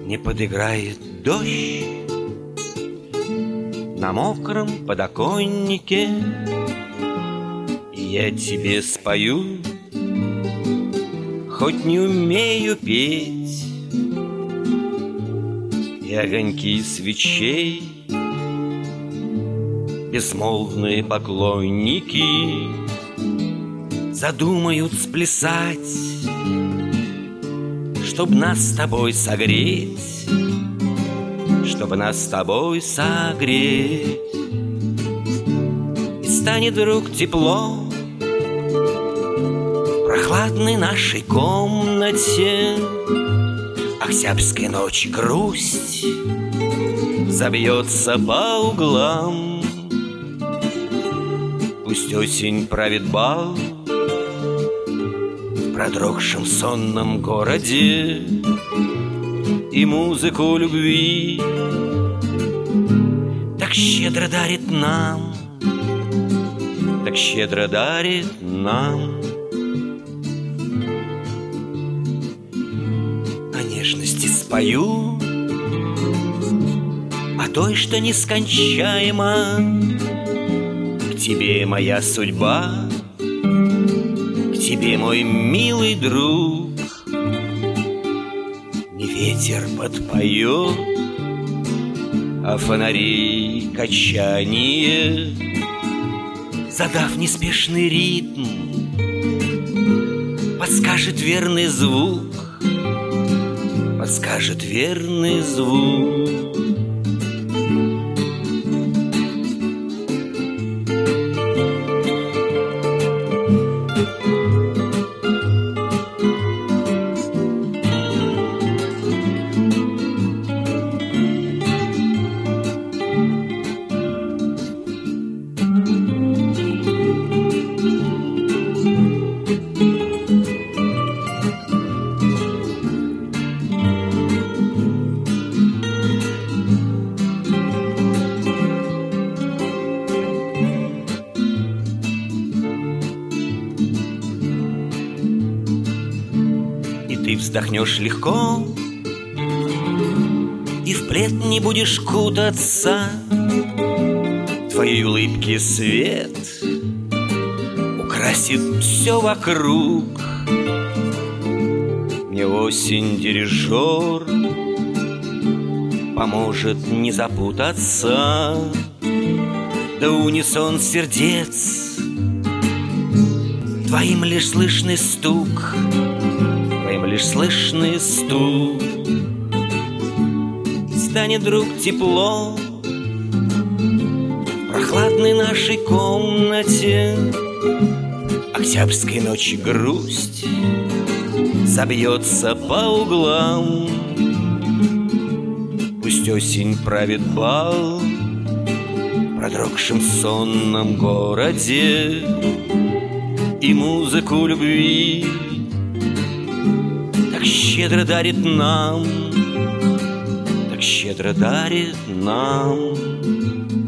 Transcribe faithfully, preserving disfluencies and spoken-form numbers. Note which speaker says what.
Speaker 1: не подыграет дождь на мокром подоконнике, и я тебе спою, хоть не умею петь, и огоньки свечей, безмолвные поклонники, задумают сплясать, чтоб нас с тобой согреть, чтобы нас с тобой согреть. И станет вдруг тепло в прохладной нашей комнате, октябрьской ночи грусть забьется по углам. Пусть осень правит бал в продрогшем сонном городе, и музыку любви так щедро дарит нам, так щедро дарит нам. О нежности спою, о той, что нескончаема. К тебе моя судьба, к тебе мой милый друг. Не ветер подпоет, а фонари качание, задав неспешный ритм, подскажет верный звук, подскажет верный звук. Ты вздохнешь легко и в плед не будешь кутаться. Твоей улыбки свет украсит все вокруг. Мне осень дирижер поможет не запутаться, да унисон сердец твоим лишь слышный стук, твоим лишь слышный стук. Станет вдруг тепло в прохладной нашей комнате, октябрьской ночи грусть забьется по углам. Пусть осень правит бал в продрогшем сонном городе, и музыку любви так щедро дарит нам, так щедро дарит нам.